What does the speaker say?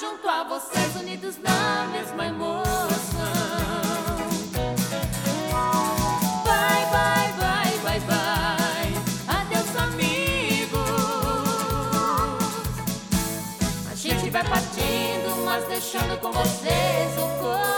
junto a vocês, unidos na mesma emoção. Vai, vai, vai, vai, vai. Adeus, amigos. A gente vai partindo, mas deixando com vocês o coração.